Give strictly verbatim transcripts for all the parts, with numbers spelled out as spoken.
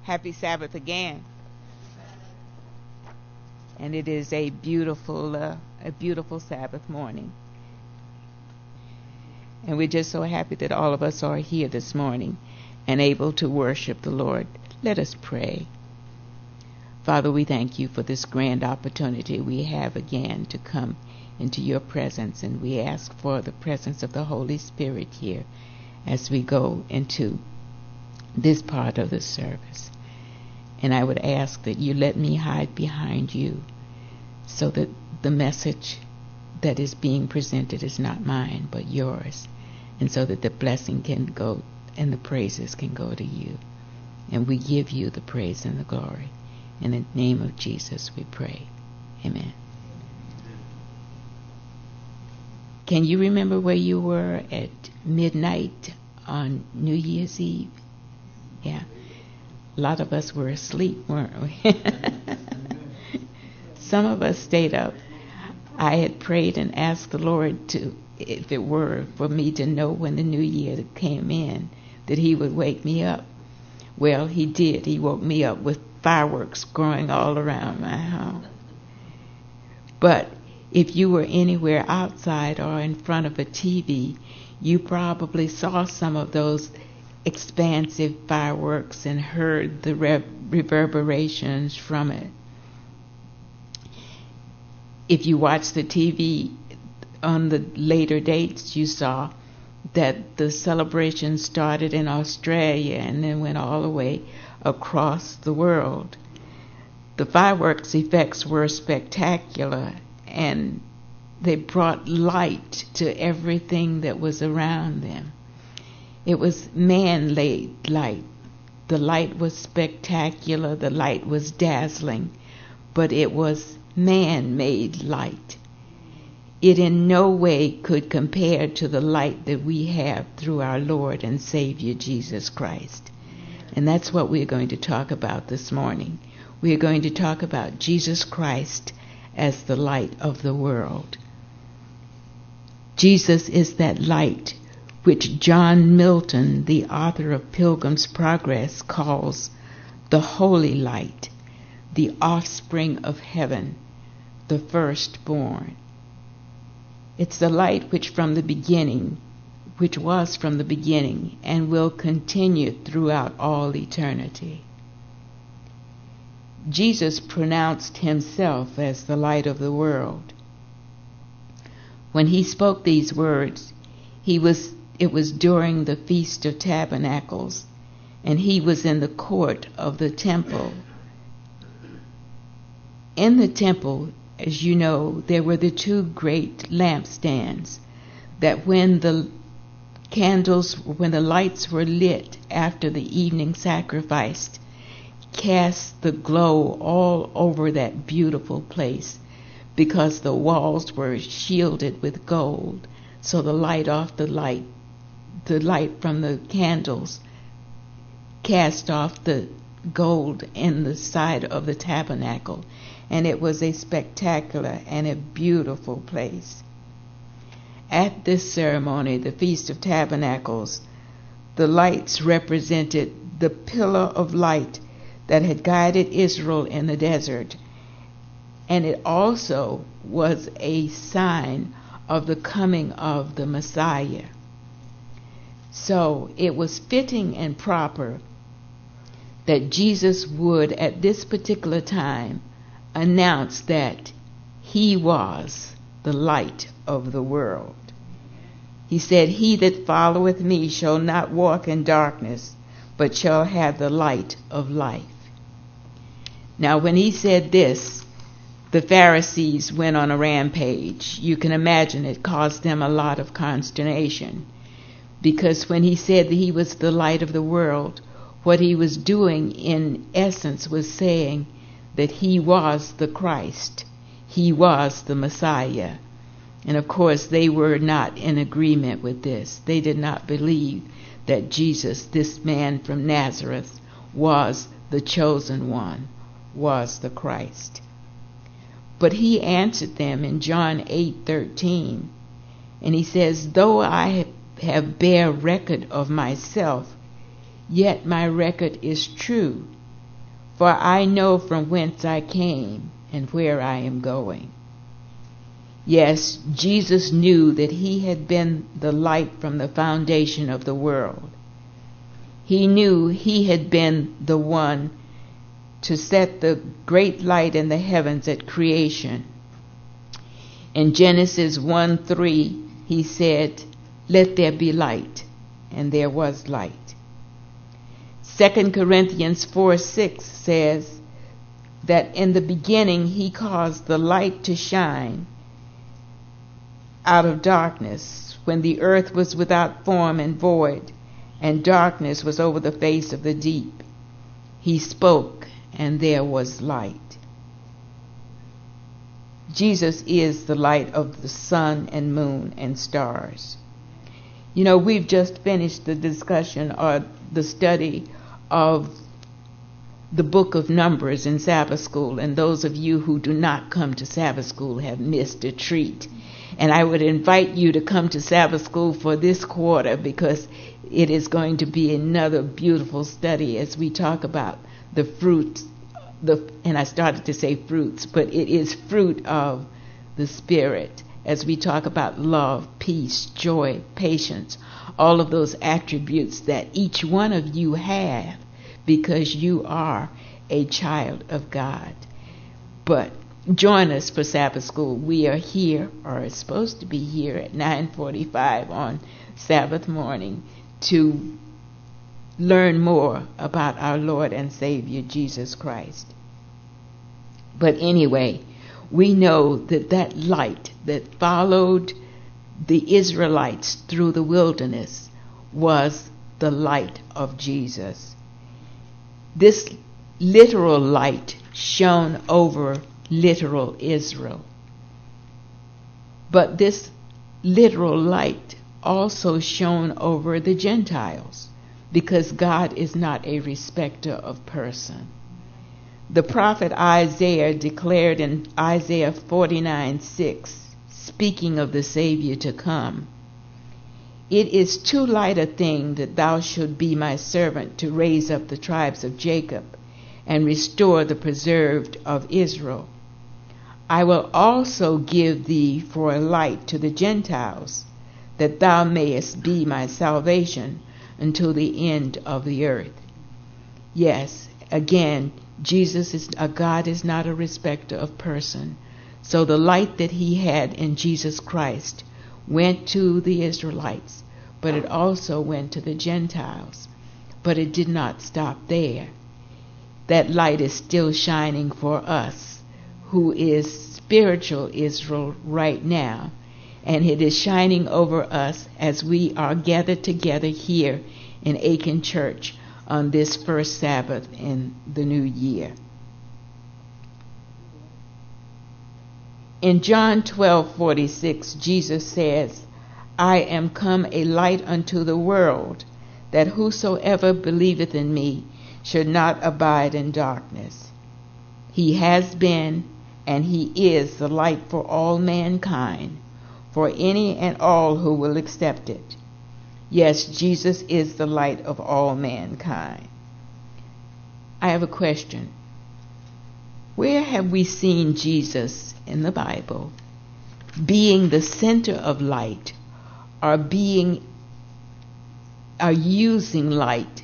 Happy Sabbath again. And it is a beautiful, uh, a beautiful Sabbath morning. And we're just so happy that all of us are here this morning and able to worship the Lord. Let us pray. Father, we thank you for this grand opportunity we have again to come into your presence, and we ask for the presence of the Holy Spirit here as we go into this part of the service. And I would ask that you let me hide behind you so that the message that is being presented is not mine but yours, and so that the blessing can go and the praises can go to you. And we give you the praise and the glory. In the name of Jesus we pray. Amen. Can you remember where you were at midnight on New Year's Eve? Yeah. A lot of us were asleep, weren't we? Some of us stayed up. I had prayed and asked the Lord to, if it were for me to know when the new year came in, that he would wake me up. Well, he did. He woke me up with fireworks going all around my house. But if you were anywhere outside or in front of a T V, you probably saw some of those expansive fireworks and heard the re- reverberations from it. If you watched the T V on the later dates, you saw that the celebration started in Australia and then went all the way across the world. The fireworks effects were spectacular, and they brought light to everything that was around them. It was man-made light. The light was spectacular, the light was dazzling, but it was man-made light. It in no way could compare to the light that we have through our Lord and Savior Jesus Christ. And that's what we're going to talk about this morning. We're going to talk about Jesus Christ as the light of the world. Jesus is that light which John Milton, the author of Pilgrim's Progress, calls the holy light, the offspring of heaven, the firstborn. It's the light which from the beginning, which was from the beginning and will continue throughout all eternity. Jesus pronounced himself as the light of the world. When he spoke these words, he was it was during the Feast of Tabernacles, and he was in the court of the temple. In the temple, as you know, there were the two great lampstands that when the candles, when the lights were lit after the evening sacrifice, cast the glow all over that beautiful place, because the walls were shielded with gold. So the light off the light, the light from the candles cast off the gold in the side of the tabernacle. And it was a spectacular and a beautiful place. At this ceremony, the Feast of Tabernacles, the lights represented the pillar of light that had guided Israel in the desert. And it also was a sign of the coming of the Messiah. So it was fitting and proper that Jesus would, at this particular time, announce that he was the light of the world. He said, "He that followeth me shall not walk in darkness, but shall have the light of life." Now, when he said this, the Pharisees went on a rampage. You can imagine it caused them a lot of consternation, because when he said that he was the light of the world, what he was doing in essence was saying that he was the Christ. He was the Messiah. And of course, they were not in agreement with this. They did not believe that Jesus, this man from Nazareth, was the chosen one, was the Christ. But he answered them in John eight thirteen, and he says, "Though I have bear record of myself, yet my record is true, for I know from whence I came and where I am going. Yes, Jesus knew that he had been the light from the foundation of the world. He knew he had been the one to set the great light in the heavens at creation. In Genesis one three, he said, "Let there be light," and there was light. Second Corinthians four six says that in the beginning he caused the light to shine out of darkness, when the earth was without form and void, and darkness was over the face of the deep. He spoke, and there was light. Jesus is the light of the sun and moon and stars. You know, we've just finished the discussion or the study of the book of Numbers in Sabbath school, and those of you who do not come to Sabbath school have missed a treat. And I would invite you to come to Sabbath school for this quarter, because it is going to be another beautiful study as we talk about the fruits, the, and I started to say fruits, but it is fruit of the Spirit, as we talk about love, peace, joy, patience, all of those attributes that each one of you have, because you are a child of God. But join us for Sabbath school. We are here, or are supposed to be here, at nine forty-five on Sabbath morning to learn more about our Lord and Savior Jesus Christ. But anyway, we know that that light that followed the Israelites through the wilderness was the light of Jesus. This literal light shone over literal Israel. But this literal light also shone over the Gentiles, because God is not a respecter of person. The prophet Isaiah declared in Isaiah forty-nine six, speaking of the Savior to come, "It is too light a thing that thou shouldst be my servant to raise up the tribes of Jacob and restore the preserved of Israel. I will also give thee for a light to the Gentiles, that thou mayest be my salvation until the end of the earth." Yes, again, Jesus is a God is not a respecter of person. So the light that he had in Jesus Christ went to the Israelites, but it also went to the Gentiles. But it did not stop there. That light is still shining for us, who is spiritual Israel right now, and it is shining over us as we are gathered together here in Aiken Church on this first Sabbath in the new year. In John twelve forty-six, Jesus says, "I am come a light unto the world, that whosoever believeth in me should not abide in darkness." He has been and he is the light for all mankind, for any and all who will accept it. Yes, Jesus is the light of all mankind. I have a question. Where have we seen Jesus in the Bible being the center of light, or being or using light?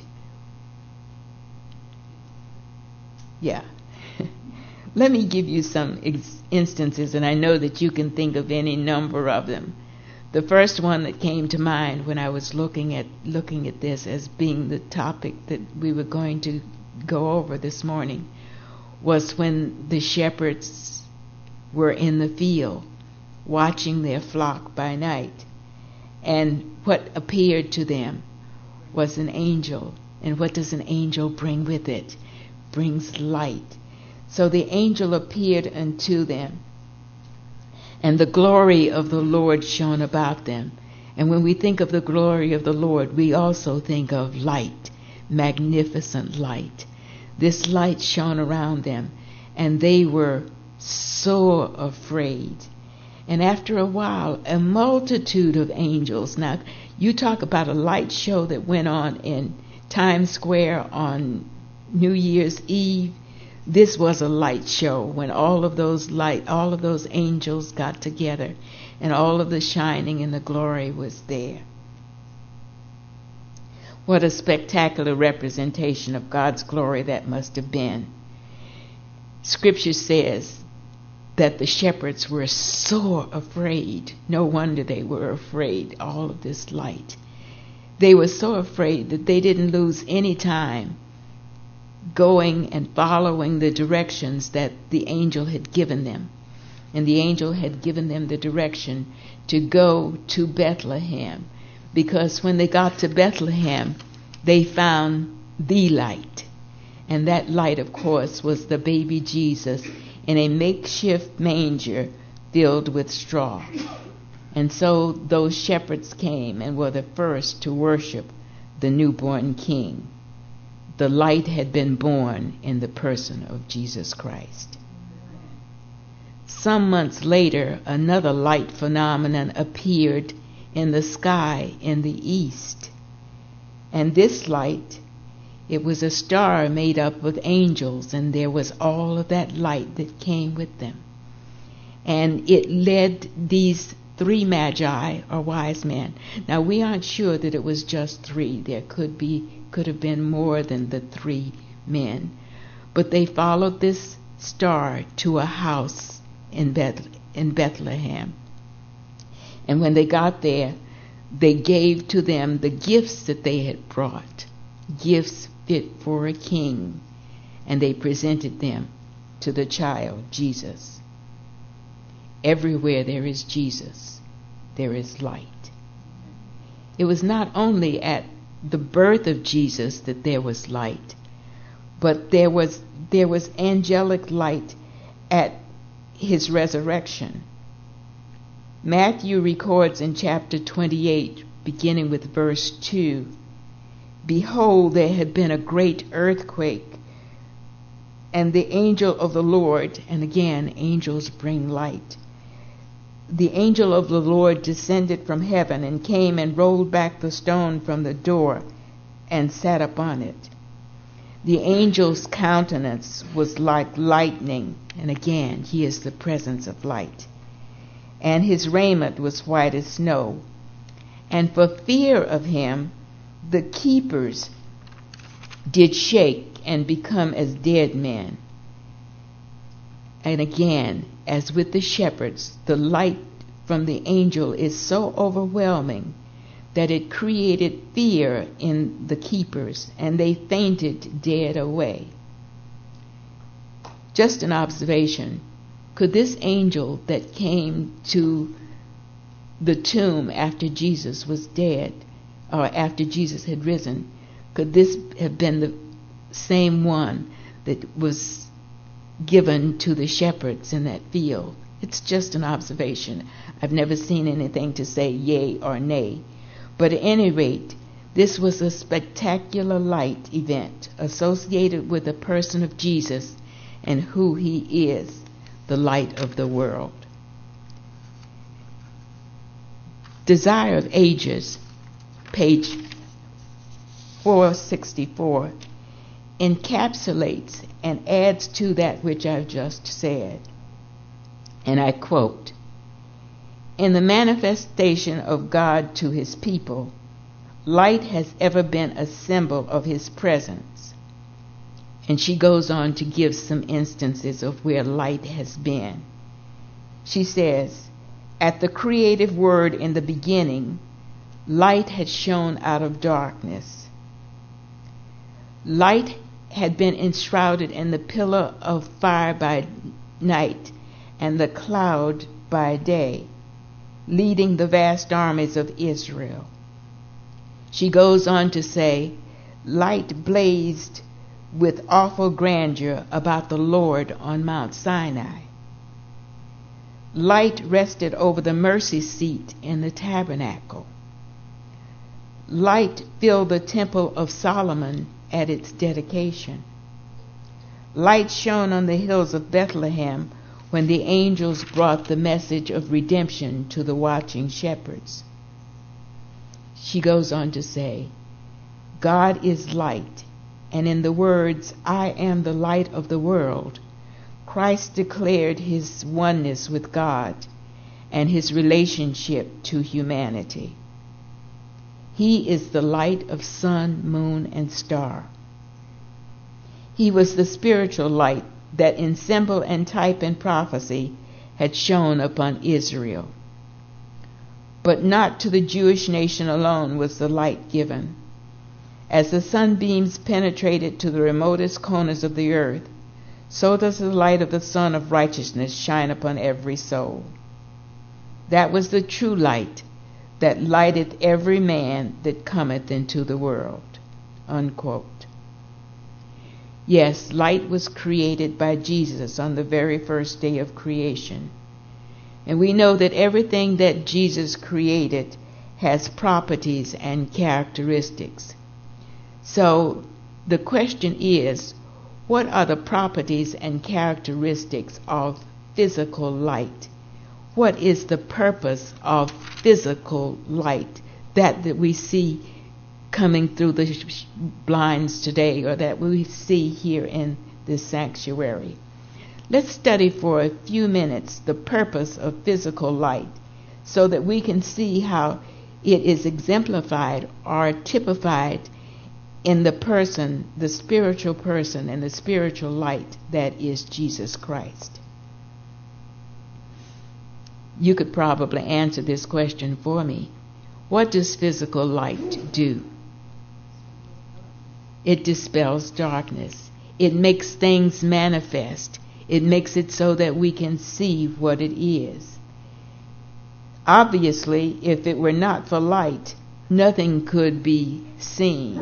Yeah. Let me give you some ex- instances, and I know that you can think of any number of them. The first one that came to mind when I was looking at looking at this as being the topic that we were going to go over this morning was when the shepherds were in the field watching their flock by night, and what appeared to them was an angel. And what does an angel bring with it? Brings light. So the angel appeared unto them, and the glory of the Lord shone about them. And when we think of the glory of the Lord, we also think of light, magnificent light. This light shone around them, and they were so afraid. And after a while, a multitude of angels. Now, you talk about a light show that went on in Times Square on New Year's Eve. This was a light show when all of those light, all of those angels got together, and all of the shining and the glory was there. What a spectacular representation of God's glory that must have been. Scripture says that the shepherds were so afraid. No wonder they were afraid, all of this light. They were so afraid that they didn't lose any time going and following the directions that the angel had given them. And the angel had given them the direction to go to Bethlehem, because when they got to Bethlehem, they found the light. And that light, of course, was the baby Jesus in a makeshift manger filled with straw. And so those shepherds came and were the first to worship the newborn king. The light had been born in the person of Jesus Christ. Some months later, another light phenomenon appeared in the sky in the east. And this light, it was a star made up of angels, and there was all of that light that came with them. And it led these three magi, or wise men. Now, we aren't sure that it was just three. There could be, could have been more than the three men. But they followed this star to a house in Beth, in Bethlehem. And when they got there, they gave to them the gifts that they had brought, gifts fit for a king, and they presented them to the child, Jesus. Everywhere there is Jesus, there is light. It was not only at the birth of Jesus that there was light, but there was there was angelic light at his resurrection. Matthew records in chapter twenty-eight, beginning with verse two, "Behold, there had been a great earthquake, and the angel of the Lord," and again, angels bring light, "the angel of the Lord descended from heaven and came and rolled back the stone from the door and sat upon it. The angel's countenance was like lightning," and again, he is the presence of light, "and his raiment was white as snow. And for fear of him, the keepers did shake and become as dead men." And again, as with the shepherds, the light from the angel is so overwhelming that it created fear in the keepers, and they fainted dead away. Just an observation. Could this angel that came to the tomb after Jesus was dead, or after Jesus had risen, could this have been the same one that was given to the shepherds in that field? It's just an observation. I've never seen anything to say yea or nay. But at any rate, this was a spectacular light event associated with the person of Jesus and who he is, the light of the world. Desire of Ages, page four sixty-four, encapsulates and adds to that which I've just said. And I quote, "In the manifestation of God to his people, light has ever been a symbol of his presence." And she goes on to give some instances of where light has been. She says, "At the creative word in the beginning, light had shone out of darkness. Light had been enshrouded in the pillar of fire by night and the cloud by day, leading the vast armies of Israel." She goes on to say, "Light blazed with awful grandeur about the Lord on Mount Sinai. Light rested over the mercy seat in the tabernacle. Light filled the temple of Solomon at its dedication. Light shone on the hills of Bethlehem when the angels brought the message of redemption to the watching shepherds." She goes on to say, "God is light, and in the words, "I am the light of the world," Christ declared his oneness with God and his relationship to humanity. He is the light of sun, moon, and star. He was the spiritual light that in symbol and type and prophecy had shone upon Israel. But not to the Jewish nation alone was the light given. As the sunbeams penetrated to the remotest corners of the earth, so does the light of the Sun of Righteousness shine upon every soul. That was the true light that lighteth every man that cometh into the world. Unquote. Yes, light was created by Jesus on the very first day of creation. And we know that everything that Jesus created has properties and characteristics. So the question is, what are the properties and characteristics of physical light? What is the purpose of physical light that, that we see coming through the blinds today, or that we see here in this sanctuary? Let's study for a few minutes the purpose of physical light so that we can see how it is exemplified or typified in the person, the spiritual person, and the spiritual light that is Jesus Christ. You could probably answer this question for me. What does physical light do? It dispels darkness. It makes things manifest. It makes it so that we can see what it is. Obviously, if it were not for light, nothing could be seen.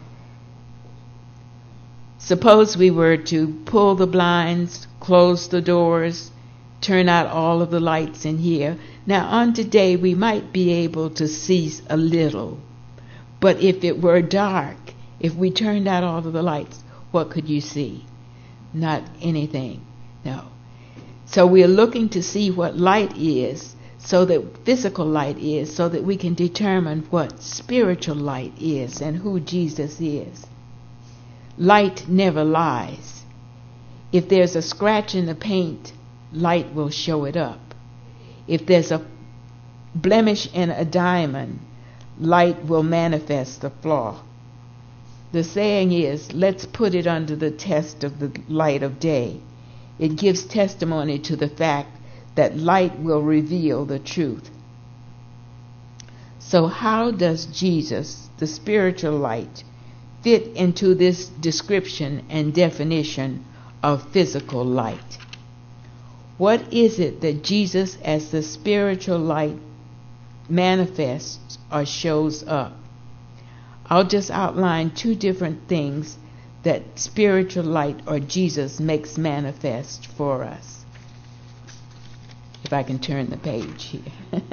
Suppose we were to pull the blinds, close the doors, turn out all of the lights in here. Now, on today, we might be able to see a little. But if it were dark, if we turned out all of the lights, what could you see? Not anything. No. So we are looking to see what light is, so that physical light is, so that we can determine what spiritual light is and who Jesus is. Light never lies. If there's a scratch in the paint, light will show it up. If there's a blemish in a diamond, light will manifest the flaw. The saying is, let's put it under the test of the light of day. It gives testimony to the fact that light will reveal the truth. So how does Jesus, the spiritual light, fit into this description and definition of physical light? What is it that Jesus as the spiritual light manifests or shows up? I'll just outline two different things that spiritual light or Jesus makes manifest for us. If I can turn the page here.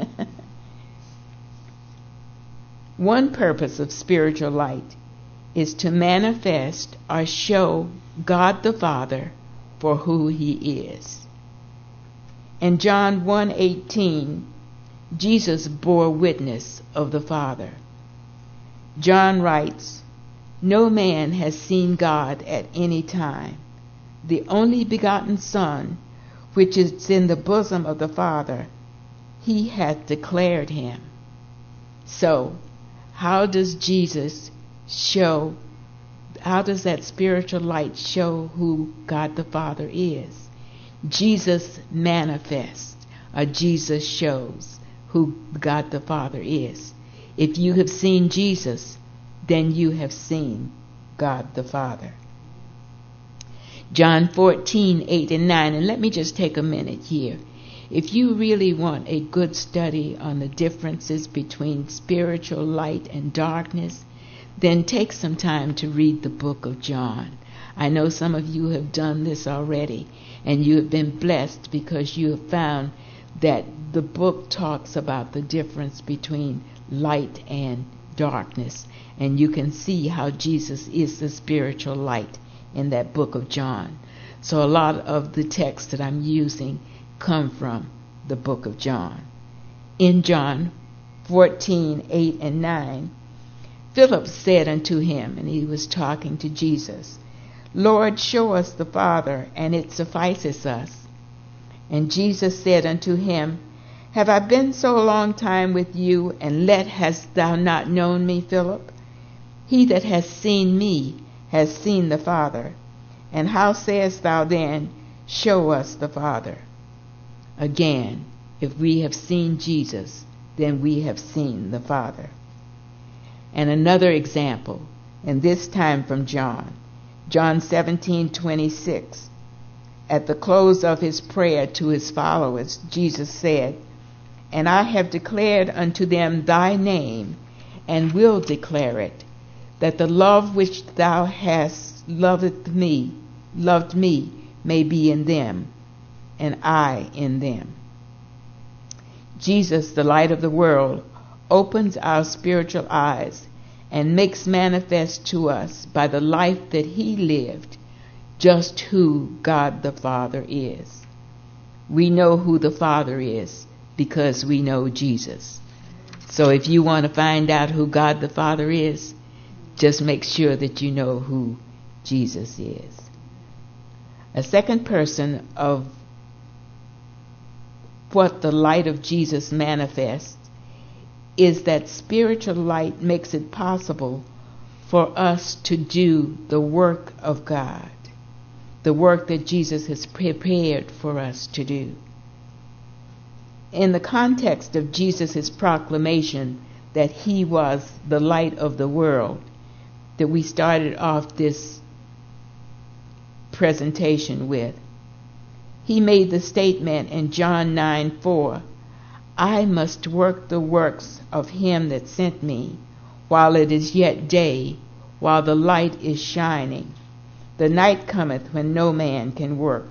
One purpose of spiritual light is to manifest or show God the Father for who he is. In John one eighteen, Jesus bore witness of the Father. John writes, "No man has seen God at any time. The only begotten Son, which is in the bosom of the Father, he hath declared him." So, how does Jesus show, how does that spiritual light show who God the Father is? Jesus manifests, or Jesus shows who God the Father is. If you have seen Jesus, then you have seen God the Father. John fourteen, eight and nine, and let me just take a minute here. If you really want a good study on the differences between spiritual light and darkness, then take some time to read the book of John. I know some of you have done this already, and you have been blessed because you have found that the book talks about the difference between light and darkness, and you can see how Jesus is the spiritual light in that book of John. So a lot of the texts that I'm using come from the book of John. In John fourteen, eight and nine, Philip said unto him, and he was talking to Jesus, Lord, show us the Father, and it sufficeth us. And Jesus said unto him, Have I been so long time with you, and yet hast thou not known me, Philip? He that has seen me has seen the Father. And how sayest thou then, Show us the Father? Again, if we have seen Jesus, then we have seen the Father. And another example, and this time from John, John seventeen twenty-six. At the close of his prayer to his followers, Jesus said, And I have declared unto them thy name, and will declare it, that the love which thou hast loved me, loved me, may be in them, and I in them. Jesus, the light of the world, opens our spiritual eyes and makes manifest to us by the life that he lived just who God the Father is. We know who the Father is because we know Jesus. So if you want to find out who God the Father is, just make sure that you know who Jesus is. A second person of what the light of Jesus manifests is that spiritual light makes it possible for us to do the work of God, the work that Jesus has prepared for us to do. In the context of Jesus' proclamation that he was the light of the world, that we started off this presentation with, he made the statement in John nine four, I must work the works of him that sent me, while it is yet day, while the light is shining. The night cometh when no man can work.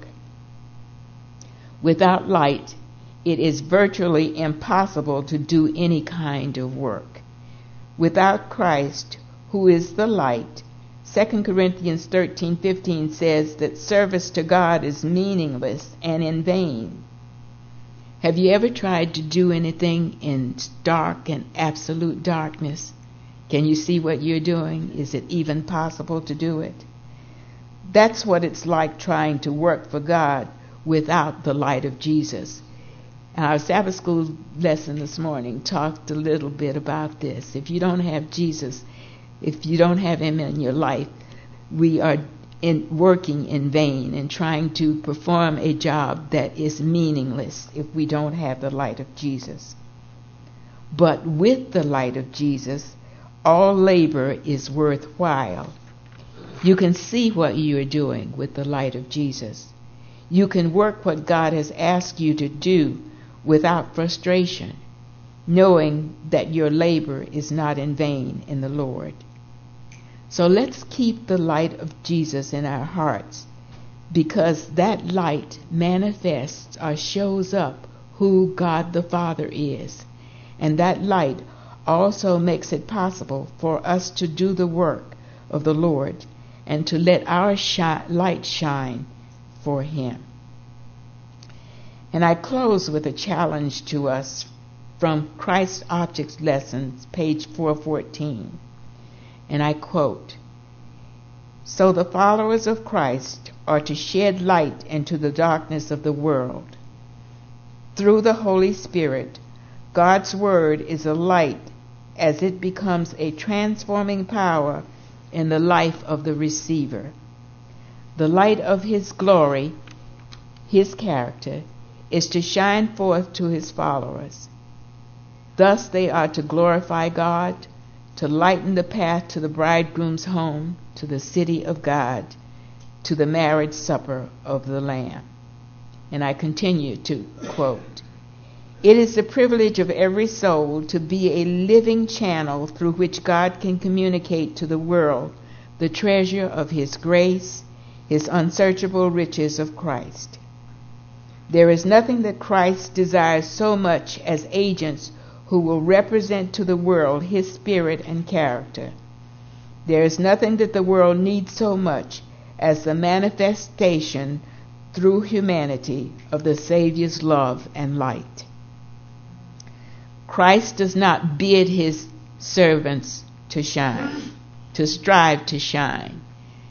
Without light, it is virtually impossible to do any kind of work. Without Christ, who is the light, Second Corinthians thirteen fifteen says that service to God is meaningless and in vain. Have you ever tried to do anything in dark and absolute darkness? Can you see what you're doing? Is it even possible to do it? That's what it's like trying to work for God without the light of Jesus. And our Sabbath school lesson this morning talked a little bit about this. If you don't have Jesus, if you don't have him in your life, we are in working in vain and trying to perform a job that is meaningless if we don't have the light of Jesus. But with the light of Jesus, all labor is worthwhile. You can see what you are doing with the light of Jesus. You can work what God has asked you to do without frustration, knowing that your labor is not in vain in the Lord. So let's keep the light of Jesus in our hearts, because that light manifests or shows up who God the Father is. And that light also makes it possible for us to do the work of the Lord and to let our shi- light shine for him. And I close with a challenge to us from Christ Objects Lessons, page four fourteen. And I quote, So the followers of Christ are to shed light into the darkness of the world. Through the Holy Spirit, God's Word is a light as it becomes a transforming power in the life of the receiver. The light of his glory, his character, is to shine forth to his followers. Thus they are to glorify God, to lighten the path to the bridegroom's home, to the city of God, to the marriage supper of the Lamb. And I continue to quote, It is the privilege of every soul to be a living channel through which God can communicate to the world the treasure of his grace, his unsearchable riches of Christ. There is nothing that Christ desires so much as agents who will represent to the world his spirit and character. There is nothing that the world needs so much as the manifestation through humanity of the Savior's love and light. Christ does not bid his servants to shine, to strive to shine.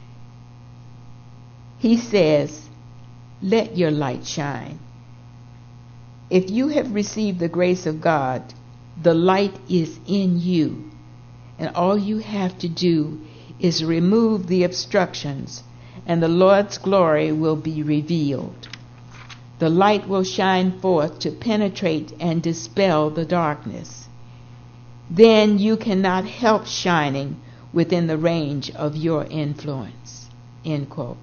He says, let your light shine. If you have received the grace of God, the light is in you, and all you have to do is remove the obstructions, and the Lord's glory will be revealed. The light will shine forth to penetrate and dispel the darkness. Then you cannot help shining within the range of your influence. End quote.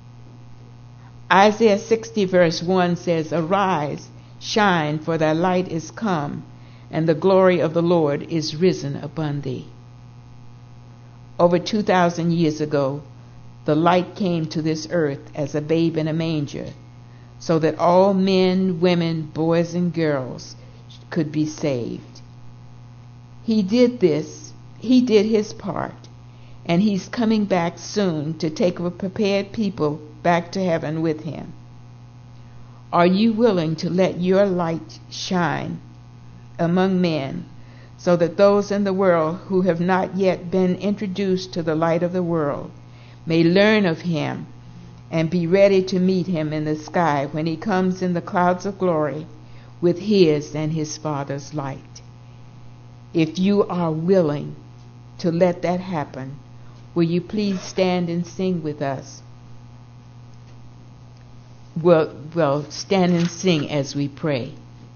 Isaiah sixty verse one says, arise, shine, for thy light is come, and the glory of the Lord is risen upon thee. Over two thousand years ago, the light came to this earth as a babe in a manger, so that all men, women, boys, and girls could be saved. He did this, he did his part, and he's coming back soon to take a prepared people back to heaven with him. Are you willing to let your light shine among men, so that those in the world who have not yet been introduced to the light of the world may learn of him and be ready to meet him in the sky when he comes in the clouds of glory with his and his Father's light? If you are willing to let that happen, will you please stand and sing with us? Well, well, stand and sing as we pray.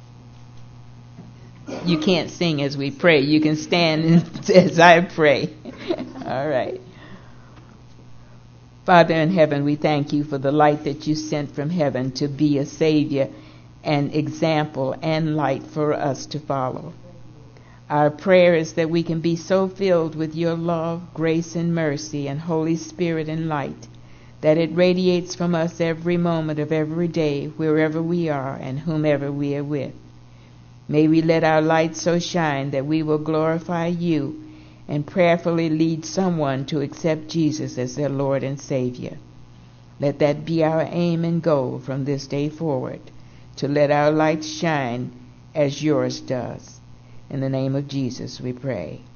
You can't sing as we pray. You can stand and, as I pray. All right. Father in heaven, we thank you for the light that you sent from heaven to be a savior and example and light for us to follow. Our prayer is that we can be so filled with your love, grace, and mercy, and Holy Spirit and light, that it radiates from us every moment of every day, wherever we are and whomever we are with. May we let our light so shine that we will glorify you and prayerfully lead someone to accept Jesus as their Lord and Savior. Let that be our aim and goal from this day forward, to let our light shine as yours does. In the name of Jesus we pray.